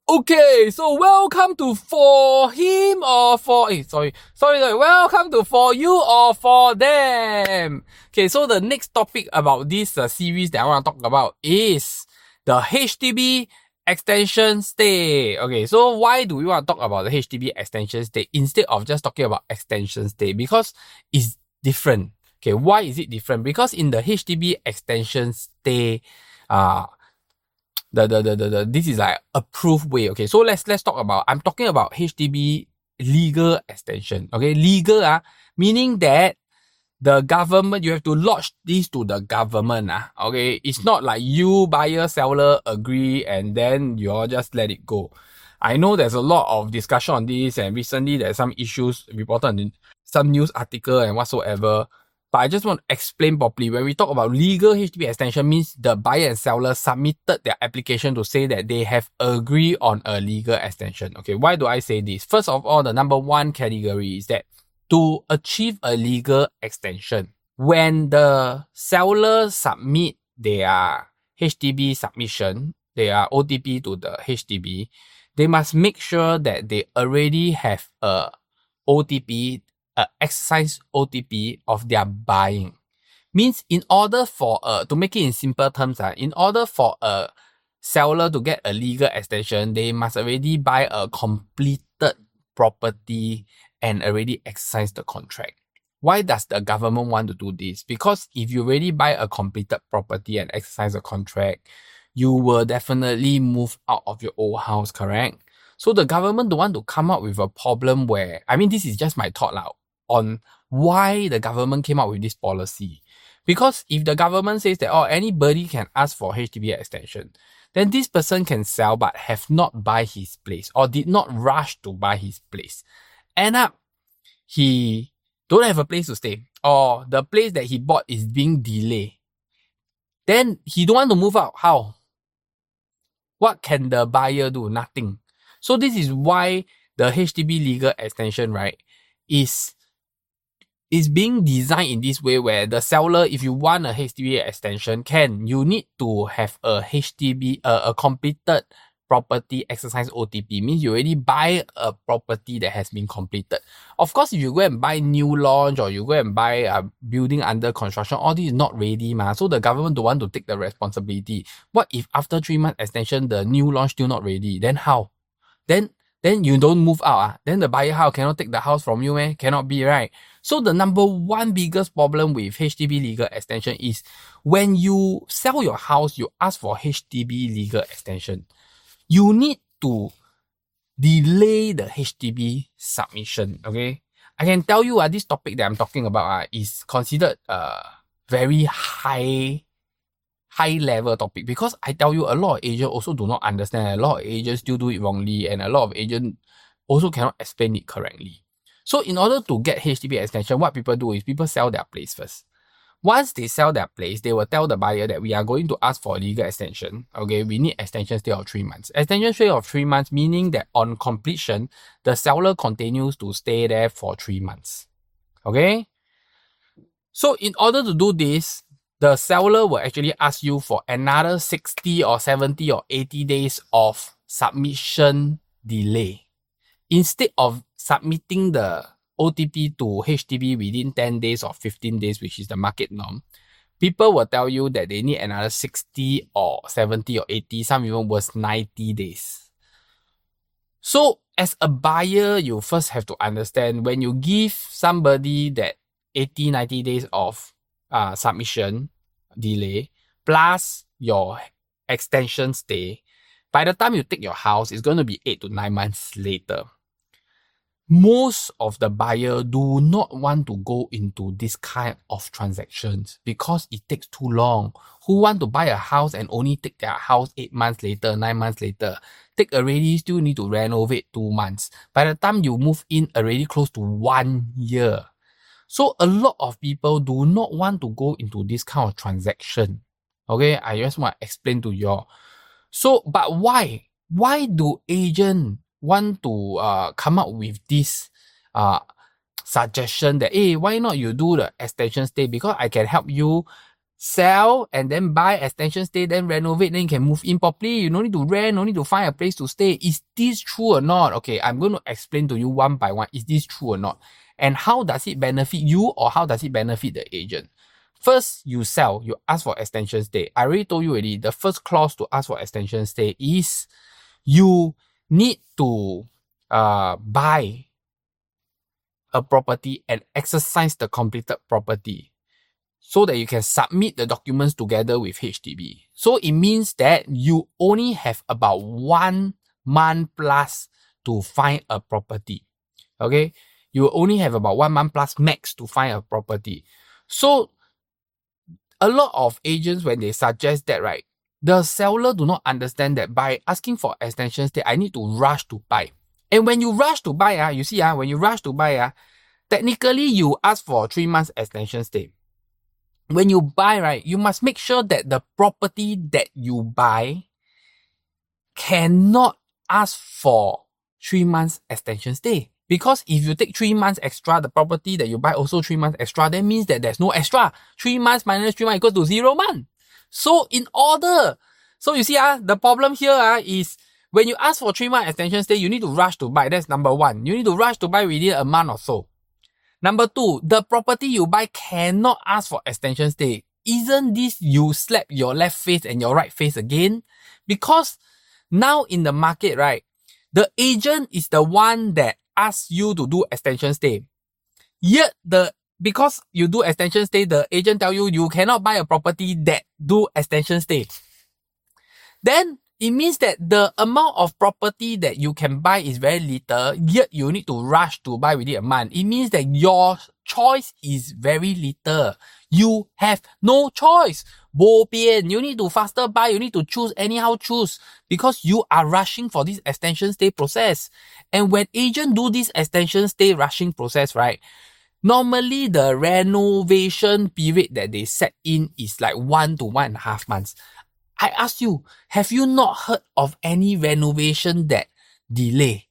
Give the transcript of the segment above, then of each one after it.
Okay, so welcome to For Him or For... Welcome to For You or For Them. Okay, so the next topic about this series that I want to talk about is the HDB extension stay. Okay, so why do we want to talk about the HDB extension stay instead of just talking about extension stay? Because it's different. Okay, why is it different? Because in the HDB extension stay, this is like approved way. Okay, so let's talk about, I'm talking about HDB legal extension. Okay, legal meaning that the government, you have to lodge this to the government. Okay, it's not like you buyer seller agree and then you all just let it go. I know there's a lot of discussion on this, and recently there's some issues reported in some news article and whatsoever. But I just want to explain properly. When we talk about legal HDB extension, means the buyer and seller submitted their application to say that they have agreed on a legal extension. Okay, why do I say this? First of all, the number one category is that to achieve a legal extension, when the seller submit their HDB submission, their OTP to the HDB, they must make sure that they already have a OTP, exercise OTP of their buying. Means in order for to make it in simple terms, in order for a seller to get a legal extension, they must already buy a completed property and already exercise the contract. Why does the government want to do this? Because if you already buy a completed property and exercise a contract, you will definitely move out of your old house, correct? So the government don't want to come up with a problem where, I mean, this is just my thought on why the government came up with this policy. Because if the government says that, anybody can ask for HDB extension, then this person can sell but have not buy his place or did not rush to buy his place. End up, he don't have a place to stay, or the place that he bought is being delayed. Then he don't want to move out. How? What can the buyer do? Nothing. So this is why the HDB legal extension, right, is being designed in this way where the seller, if you want a HDB extension, you need to have a HDB, a completed property exercise OTP. Means you already buy a property that has been completed. Of course, if you go and buy new launch or you go and buy a building under construction, all this is not ready, so the government don't want to take the responsibility. What if after 3 months extension, the new launch still not ready? Then how? Then you don't move out. Then the buyer cannot take the house from you, Cannot be, right? So the number one biggest problem with HDB legal extension is when you sell your house, you ask for HDB legal extension. You need to delay the HDB submission, okay? I can tell you this topic that I'm talking about is considered a very high level topic, because I tell you, a lot of agents also do not understand. A lot of agents still do it wrongly, and a lot of agents also cannot explain it correctly. So in order to get HDB extension, what people do is people sell their place first. Once they sell their place, they will tell the buyer that we are going to ask for a legal extension. Okay, we need extension stay of 3 months. Extension stay of 3 months meaning that on completion, the seller continues to stay there for 3 months. Okay? So in order to do this, the seller will actually ask you for another 60 or 70 or 80 days of submission delay. Instead of submitting the OTP to HDB within 10 days or 15 days, which is the market norm, people will tell you that they need another 60 or 70 or 80, some even worse, 90 days. So as a buyer, you first have to understand, when you give somebody that 80, 90 days of submission delay plus your extension stay, by the time you take your house, it's going to be 8 to 9 months later. Most of the buyer do not want to go into this kind of transactions because it takes too long. Who want to buy a house and only take their house 8 months later, 9 months later? Take already, still need to renovate 2 months. By the time you move in, already close to 1 year. So a lot of people do not want to go into this kind of transaction. Okay, I just want to explain to you all. So, but why? Why do agents want to come up with this suggestion that, hey, why not you do the extension stay? Because I can help you sell and then buy extension stay, then renovate, then you can move in properly. You don't need to rent, no need to find a place to stay. Is this true or not? Okay, I'm going to explain to you one by one. Is this true or not? And how does it benefit you or how does it benefit the agent? First, you sell, you ask for extension stay. I already told you already, the first clause to ask for extension stay is you need to buy a property and exercise the completed property so that you can submit the documents together with HDB. So it means that you only have about 1 month plus to find a property. Okay? You only have about 1 month plus max to find a property. So a lot of agents, when they suggest that, right, the seller do not understand that by asking for extension stay, I need to rush to buy. And when you rush to buy, you see, when you rush to buy, technically you ask for 3 months extension stay. When you buy, right, you must make sure that the property that you buy cannot ask for 3 months extension stay. Because if you take 3 months extra, the property that you buy also 3 months extra, that means that there's no extra. 3 months minus 3 months equals to 0 month. So you see, the problem here is when you ask for 3 months extension stay, you need to rush to buy. That's number one. You need to rush to buy within a month or so. Number two, the property you buy cannot ask for extension stay. Isn't this you slap your left face and your right face again? Because now in the market, right, the agent is the one that asks you to do extension stay. Yet because you do extension stay, the agent tell you cannot buy a property that do extension stay. Then it means that the amount of property that you can buy is very little, yet you need to rush to buy within a month. It means that your choice is very little. You have no choice. Bo bian. You need to faster buy. You need to anyhow choose because you are rushing for this extension stay process. And when agent do this extension stay rushing process, right, normally the renovation period that they set in is like 1 to 1.5 months. I ask you, have you not heard of any renovation that delay?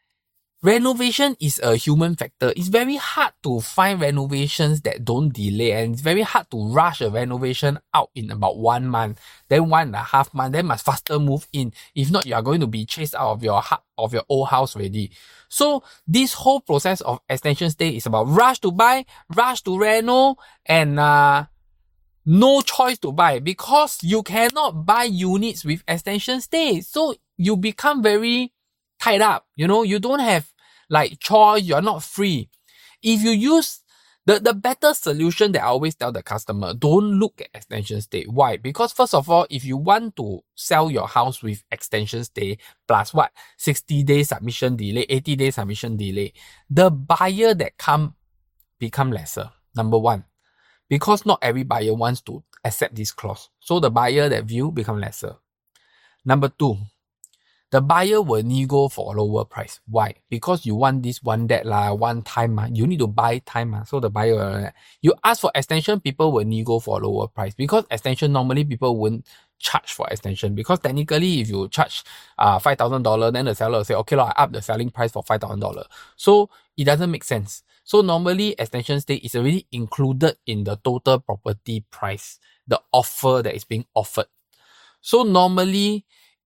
Renovation is a human factor. It's very hard to find renovations that don't delay, and it's very hard to rush a renovation out in about 1 month, then 1.5 months, then must faster move in. If not, you are going to be chased out of your old house already. So this whole process of extension stay is about rush to buy, rush to reno, and no choice to buy because you cannot buy units with extension stay. So you become very tied up. You don't have like choice. You're not free. If you use the better solution that I always tell the customer, don't look at extension stay. Why? Because first of all, if you want to sell your house with extension stay plus 60 days submission delay, 80 days submission delay, the buyer that come become lesser. Number one. Because not every buyer wants to accept this clause. So the buyer that view become lesser. Number two, the buyer will nego for a lower price. Why? Because you want this, want that, one time. You need to buy time. So the buyer, you ask for extension, people will nego for a lower price. Because extension, normally people won't charge for extension. Because technically, if you charge $5,000, then the seller will say, okay, I up the selling price for $5,000. So it doesn't make sense. So normally extension stay is already included in the total property price, the offer that is being offered. So normally,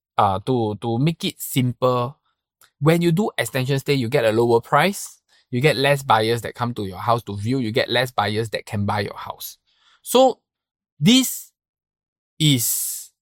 to make it simple, when you do extension stay, you get a lower price, you get less buyers that come to your house to view, you get less buyers that can buy your house. So this is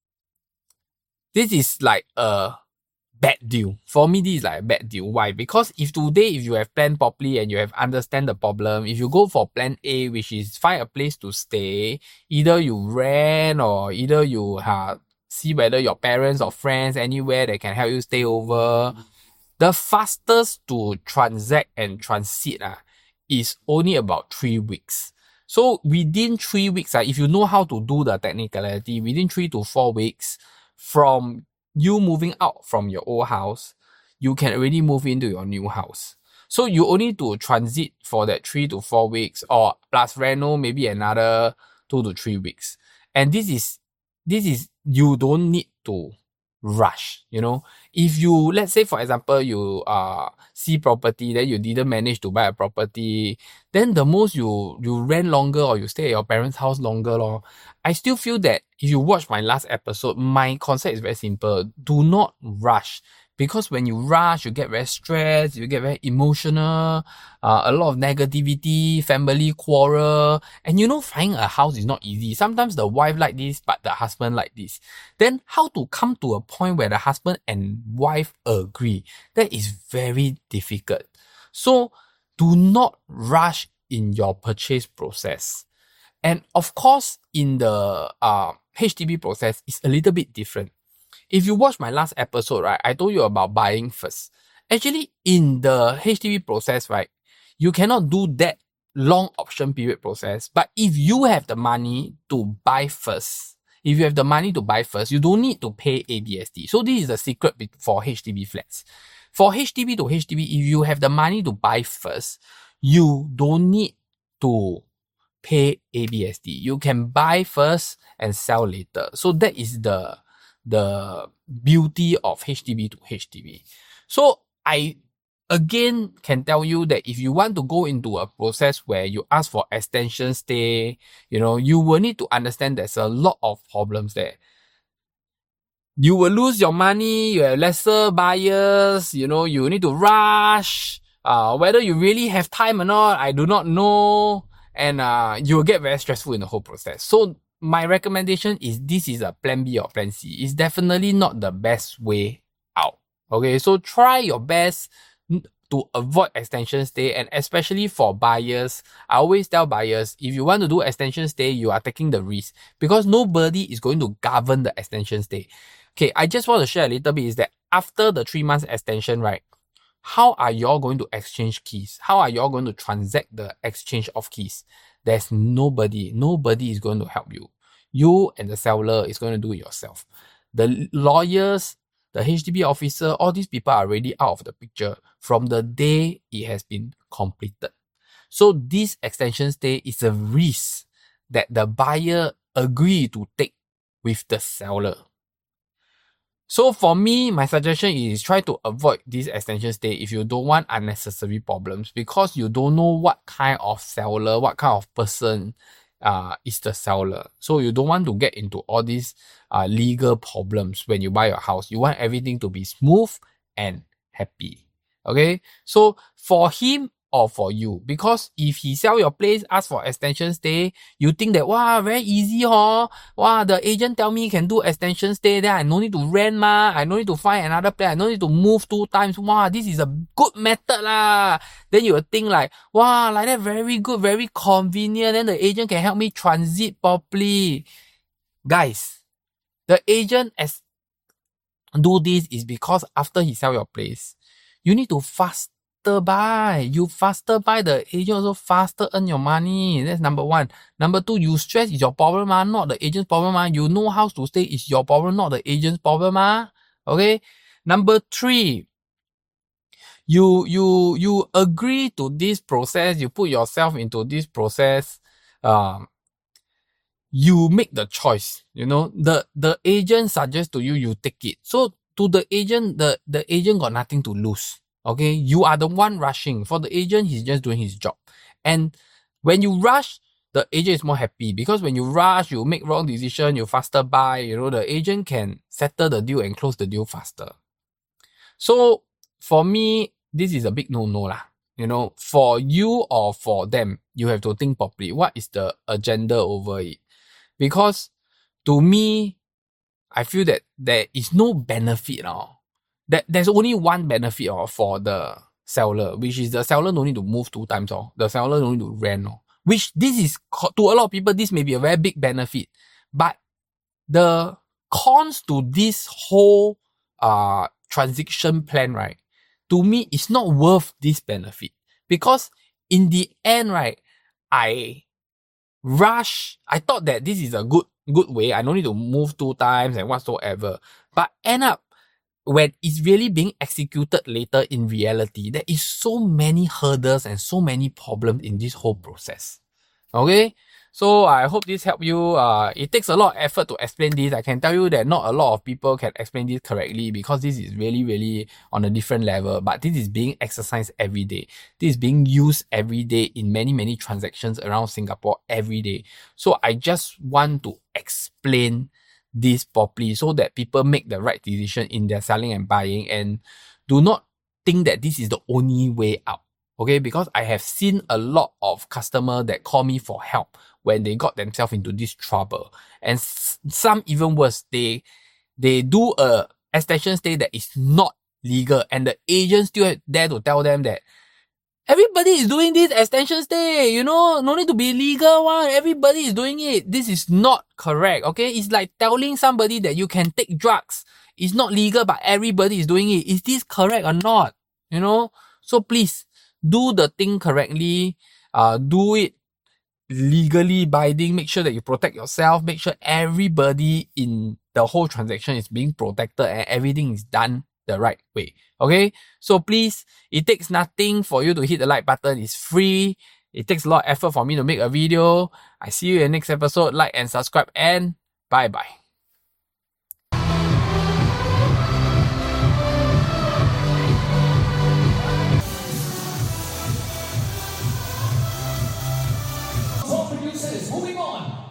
like a bad deal. For me, this is like a bad deal. Why? Because if you have planned properly and you have understand the problem, if you go for plan A, which is find a place to stay, either you rent or either you see whether your parents or friends anywhere that can help you stay over, the fastest to transact and transit is only about 3 weeks. So within 3 weeks, if you know how to do the technicality, within 3 to 4 weeks from you moving out from your old house, you can already move into your new house. So you only to transit for that 3 to 4 weeks or plus reno maybe another 2 to 3 weeks. And this is you don't need to rush. If you, let's say for example, you see property, then you didn't manage to buy a property, then the most you rent longer or you stay at your parents' house longer lor. I still feel that if you watch my last episode, my concept is very simple. Do not rush. Because when you rush, you get very stressed, you get very emotional, a lot of negativity, family quarrel. And finding a house is not easy. Sometimes the wife like this, but the husband like this. Then how to come to a point where the husband and wife agree? That is very difficult. So do not rush in your purchase process. And of course, in the HDB process, it's a little bit different. If you watch my last episode, right, I told you about buying first. Actually, in the HDB process, right, you cannot do that long option period process. But if you have the money to buy first, you don't need to pay ABSD. So this is the secret for HDB flats. For HDB to HDB, if you have the money to buy first, you don't need to pay ABSD. You can buy first and sell later. So that is the beauty of HDB to HDB. So I again can tell you that if you want to go into a process where you ask for extension stay, you will need to understand there's a lot of problems there. You will lose your money, you have lesser buyers, you need to rush. Whether you really have time or not, I do not know. And you will get very stressful in the whole process. So my recommendation is this is a plan B or plan C. It's definitely not the best way out. Okay, so try your best to avoid extension stay, and especially for buyers, I always tell buyers, if you want to do extension stay, you are taking the risk because nobody is going to govern the extension stay. Okay, I just want to share a little bit is that after the 3 months extension, right, how are y'all going to exchange keys? How are y'all going to transact the exchange of keys? There's nobody is going to help you. You and the seller is going to do it yourself. The lawyers, the HDB officer, all these people are already out of the picture from the day it has been completed. So this extension stay is a risk that the buyer agree to take with the seller. So for me, my suggestion is try to avoid this extension stay if you don't want unnecessary problems, because you don't know what kind of seller, what kind of person is the seller. So you don't want to get into all these legal problems when you buy your house. You want everything to be smooth and happy. Okay? So for him or for you, because if he sell your place, ask for extension stay, you think that, wow, very easy, the agent tell me can do extension stay, then I no need to rent I no need to find another place, I no need to move 2 times, this is a good method lah. Then you will think like, like that very good, very convenient, then the agent can help me transit properly. Guys, the agent do this is because after he sell your place, you need to faster buy. You faster buy, the agent also faster earn your money. That's number 1. Number 2, you stress is your problem, not the agent's problem. You know how to stay is your problem, not the agent's problem. Okay. Number 3, you agree to this process. You put yourself into this process. You make the choice. The agent suggests to you, you take it. So to the agent, the agent got nothing to lose. Okay, you are the one rushing. For the agent, he's just doing his job. And when you rush, the agent is more happy, because when you rush, you make wrong decision, you faster buy, the agent can settle the deal and close the deal faster. So for me, this is a big no-no lah. For you or for them, you have to think properly. What is the agenda over it? Because to me, I feel that there is no benefit there's only one benefit for the seller, which is the seller no need to move 2 times the seller no need to rent which this is, to a lot of people, this may be a very big benefit, but the cons to this whole transition plan, right, to me is not worth this benefit, because in the end, right, I thought that this is a good way, I don't need to move 2 times and whatsoever, but end up when it's really being executed later in reality, there is so many hurdles and so many problems in this whole process. Okay? So I hope this helped you. It takes a lot of effort to explain this. I can tell you that not a lot of people can explain this correctly because this is really, really on a different level. But this is being exercised every day. This is being used every day in many, many transactions around Singapore every day. So I just want to explain this properly so that people make the right decision in their selling and buying, and do not think that this is the only way out. Okay, because I have seen a lot of customers that call me for help when they got themselves into this trouble. And some even worse, they do a extension stay that is not legal, and the agent still dare to tell them that everybody is doing this extension stay, you know, no need to be legal one. Everybody is doing it. This is not correct, okay? It's like telling somebody that you can take drugs. It's not legal, but everybody is doing it. Is this correct or not? You know? So please, do the thing correctly. Do it legally binding. Make sure that you protect yourself. Make sure everybody in the whole transaction is being protected and everything is done the right way. Okay? So please, it takes nothing for you to hit the like button. It's free. It takes a lot of effort for me to make a video. I see you in the next episode. Like and subscribe, and bye-bye. Moving on.